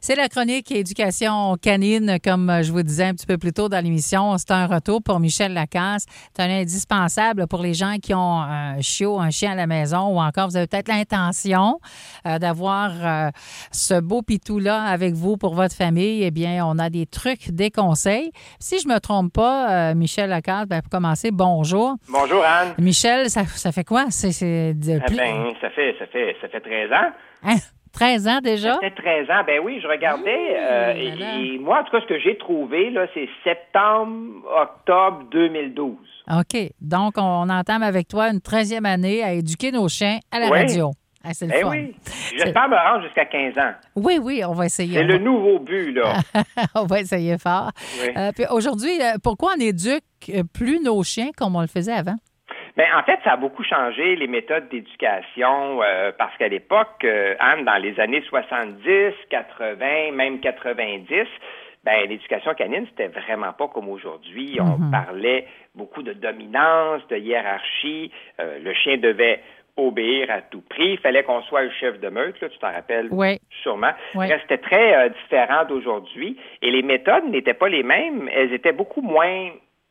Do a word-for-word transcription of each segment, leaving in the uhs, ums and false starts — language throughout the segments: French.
C'est la chronique éducation canine, comme je vous disais un petit peu plus tôt dans l'émission. C'est un retour pour Michel Lacasse. C'est un indispensable pour les gens qui ont un chiot, un chien à la maison ou encore vous avez peut-être l'intention euh, d'avoir euh, ce beau pitou-là avec vous pour votre famille. Eh bien, on a des trucs, des conseils. Si je me trompe pas, euh, Michel Lacasse, ben, pour commencer, bonjour. Bonjour, Anne. Michel, ça, ça fait quoi? C'est, c'est de... Eh ben, ça fait, ça fait, ça fait treize ans. Hein? treize ans déjà? Ça fait treize ans. Ben oui, je regardais. Mmh, euh, voilà. et, et moi, en tout cas, ce que j'ai trouvé, là, c'est septembre, octobre deux mille douze. OK. Donc, on entame avec toi une treizième année à éduquer nos chiens à la Oui. radio. Ah, c'est le Eh fun. oui. J'espère me rendre jusqu'à quinze ans. Oui, oui, on va essayer. C'est on le va... nouveau but, là. on va essayer fort. Oui. Euh, puis aujourd'hui, euh, pourquoi on éduque plus nos chiens comme on le faisait avant? Bien, en fait, ça a beaucoup changé les méthodes d'éducation euh, parce qu'à l'époque, euh, Anne, dans les années soixante-dix, quatre-vingts, même quatre-vingt-dix, ben l'éducation canine, c'était vraiment pas comme aujourd'hui. On Mm-hmm. parlait beaucoup de dominance, de hiérarchie. Euh, le chien devait obéir à tout prix. Il fallait qu'on soit le chef de meute, là, tu t'en rappelles Oui. sûrement. Oui. Bref, c'était très euh, différent d'aujourd'hui. Et les méthodes n'étaient pas les mêmes. Elles étaient beaucoup moins,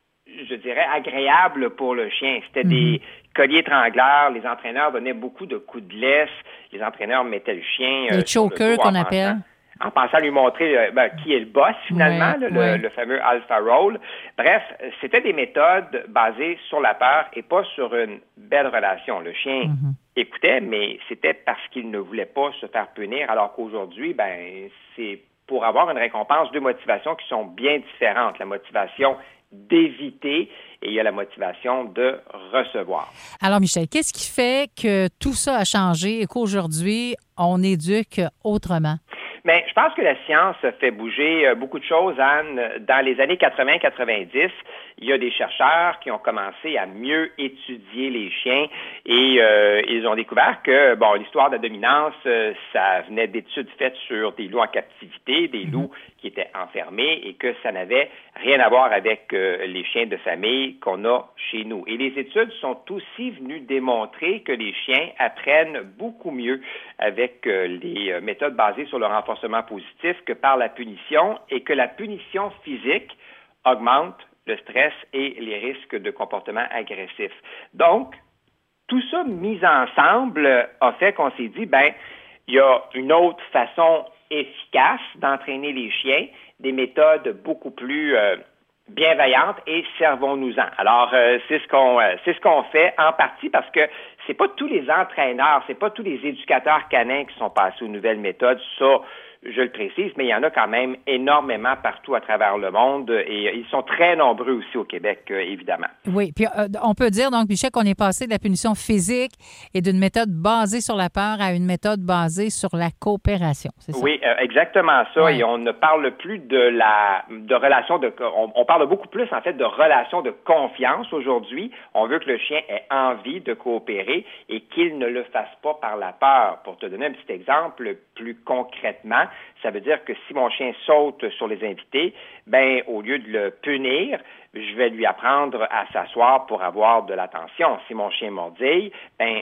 je dirais, agréables pour le chien. C'était Mm-hmm. des colliers étrangleurs. Les entraîneurs donnaient beaucoup de coups de laisse. Les entraîneurs mettaient le chien... Les euh, sur le chokers dos qu'on en appelle. pensant- en pensant lui montrer euh, ben, qui est le boss, finalement, Ouais, là, le, ouais. le fameux alpha roll. Bref, c'était des méthodes basées sur la peur et pas sur une belle relation. Le chien Mm-hmm. écoutait, mais c'était parce qu'il ne voulait pas se faire punir, alors qu'aujourd'hui, ben, c'est pour avoir une récompense, deux motivations qui sont bien différentes. La motivation d'éviter et il y a la motivation de recevoir. Alors, Michel, qu'est-ce qui fait que tout ça a changé et qu'aujourd'hui, on éduque autrement? Mais je pense que la science fait bouger beaucoup de choses, Anne. Dans les années quatre-vingts quatre-vingt-dix, il y a des chercheurs qui ont commencé à mieux étudier les chiens et euh, ils ont découvert que, bon, l'histoire de la dominance, euh, ça venait d'études faites sur des loups en captivité, des loups qui étaient enfermés et que ça n'avait rien à voir avec euh, les chiens de famille qu'on a chez nous. Et les études sont aussi venues démontrer que les chiens apprennent beaucoup mieux avec euh, les euh, méthodes basées sur le renforcement positif que par la punition et que la punition physique augmente le stress et les risques de comportement agressif. Donc, tout ça mis ensemble a fait qu'on s'est dit, ben, il y a une autre façon efficace d'entraîner les chiens, des méthodes beaucoup plus euh, bienveillantes et servons-nous-en. Alors, euh, c'est ce qu'on euh, c'est ce qu'on fait en partie parce que c'est pas tous les entraîneurs, c'est pas tous les éducateurs canins qui sont passés aux nouvelles méthodes, ça, je le précise, mais il y en a quand même énormément partout à travers le monde et ils sont très nombreux aussi au Québec, euh, évidemment. Oui, puis euh, on peut dire, donc, Michel, qu'on est passé de la punition physique et d'une méthode basée sur la peur à une méthode basée sur la coopération, c'est ça? Oui, euh, exactement ça. Ouais. Et on ne parle plus de la de relation de... On, on parle beaucoup plus, en fait, de relation de confiance aujourd'hui. On veut que le chien ait envie de coopérer et qu'il ne le fasse pas par la peur. Pour te donner un petit exemple, plus concrètement, ça veut dire que si mon chien saute sur les invités, ben au lieu de le punir, je vais lui apprendre à s'asseoir pour avoir de l'attention. Si mon chien mordille, ben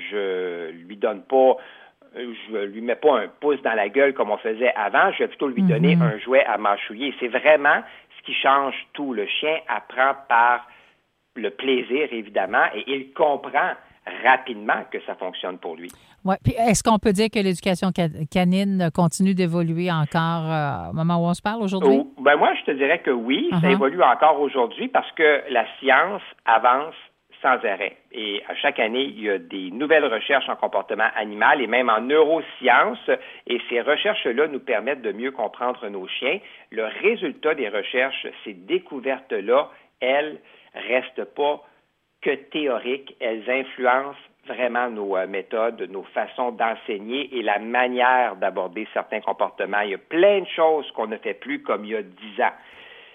je lui donne pas, je lui mets pas un pouce dans la gueule comme on faisait avant, je vais plutôt lui donner Mm-hmm. un jouet à mâchouiller. C'est vraiment ce qui change tout. Le chien apprend par le plaisir, évidemment, et il comprend rapidement que ça fonctionne pour lui. Oui. Puis est-ce qu'on peut dire que l'éducation ca- canine continue d'évoluer encore euh, au moment où on se parle aujourd'hui? Oh, ben moi, je te dirais que oui, ça Uh-huh. évolue encore aujourd'hui parce que la science avance sans arrêt. Et à chaque année, il y a des nouvelles recherches en comportement animal et même en neurosciences. Et ces recherches-là nous permettent de mieux comprendre nos chiens. Le résultat des recherches, ces découvertes-là, elles restent pas que théoriques. Elles influencent vraiment nos euh, méthodes, nos façons d'enseigner et la manière d'aborder certains comportements. Il y a plein de choses qu'on ne fait plus comme il y a dix ans.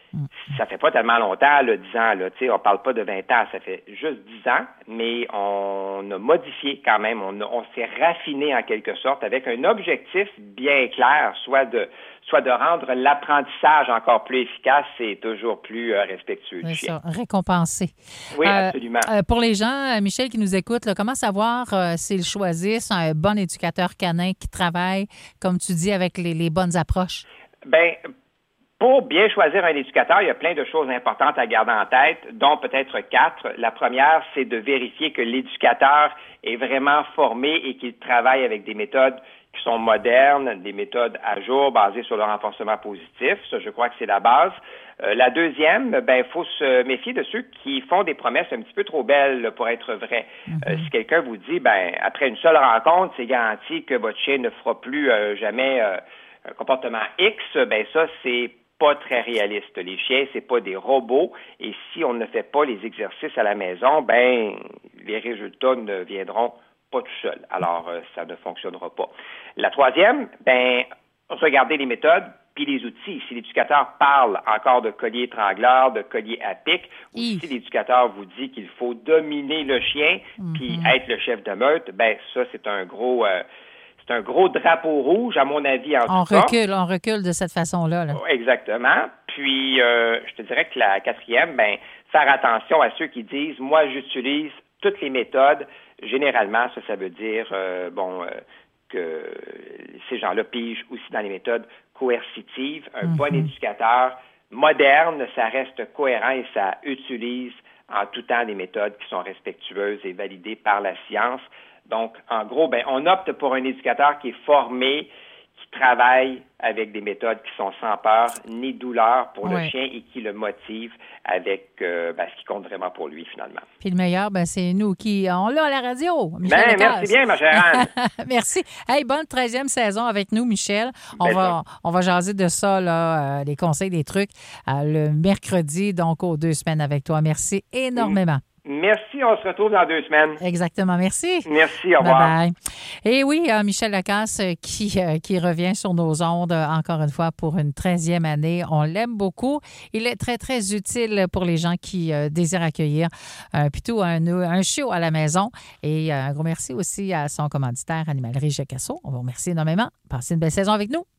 Mm. Ça fait pas tellement longtemps, là, dix ans, là, tu sais, on parle pas de vingt ans, ça fait juste dix ans, mais on a modifié quand même, on, a, on s'est raffiné en quelque sorte avec un objectif bien clair, soit de soit de rendre l'apprentissage encore plus efficace et toujours plus euh, respectueux du C'est chien. ça, récompensé. Oui, Euh, absolument. euh, pour les gens, euh, Michel, qui nous écoutent, là, comment savoir euh, s'ils choisissent un bon éducateur canin qui travaille, comme tu dis, avec les, les bonnes approches? Ben, pour bien choisir un éducateur, il y a plein de choses importantes à garder en tête, dont peut-être quatre. La première, c'est de vérifier que l'éducateur est vraiment formé et qu'il travaille avec des méthodes qui sont modernes, des méthodes à jour basées sur le renforcement positif. Ça, je crois que c'est la base. Euh, la deuxième, ben, il faut se méfier de ceux qui font des promesses un petit peu trop belles là, pour être vraies. Mm-hmm. Euh, si quelqu'un vous dit, ben, après une seule rencontre, c'est garanti que votre chien ne fera plus euh, jamais euh, un comportement X, ben ça, c'est pas très réaliste. Les chiens, c'est pas des robots, et si on ne fait pas les exercices à la maison, ben, les résultats ne viendront pas tout seuls. Alors, euh, ça ne fonctionnera pas. La troisième, ben, regardez les méthodes puis les outils. Si l'éducateur parle encore de collier étrangleur, de collier à pic, ou si l'éducateur vous dit qu'il faut dominer le chien mm-hmm. puis être le chef de meute, ben, ça, c'est un gros... Euh, C'est un gros drapeau rouge, à mon avis, en on tout cas. recule, on recule de cette façon-là. Là. Exactement. Puis, euh, je te dirais que la quatrième, ben, faire attention à ceux qui disent, moi, j'utilise toutes les méthodes. Généralement, ça, ça veut dire, euh, bon, euh, que ces gens-là pigent aussi dans les méthodes coercitives. Un mm-hmm. bon éducateur moderne, ça reste cohérent et ça utilise en tout temps des méthodes qui sont respectueuses et validées par la science. Donc, en gros, ben, on opte pour un éducateur qui est formé, qui travaille avec des méthodes qui sont sans peur ni douleur pour oui. le chien et qui le motive avec euh, ben, ce qui compte vraiment pour lui, finalement. Puis le meilleur, ben, c'est nous qui... On l'a à la radio, Michel Ben, Lacasse. merci bien, ma chère Anne. Merci. Hey, bonne treizième saison avec nous, Michel. On ben, va on va jaser de ça, là, euh, les conseils, des trucs, euh, le mercredi, donc aux deux semaines avec toi. Merci énormément. Mmh. Merci, on se retrouve dans deux semaines. Exactement, merci. Merci, au revoir. Bye bye. Et oui, euh, Michel Lacasse euh, qui, euh, qui revient sur nos ondes euh, encore une fois pour une treizième année. On l'aime beaucoup. Il est très, très utile pour les gens qui euh, désirent accueillir euh, plutôt un, un chiot à la maison. Et euh, un gros merci aussi à son commanditaire Animalerie Jacasso. On vous remercie énormément. Passez une belle saison avec nous.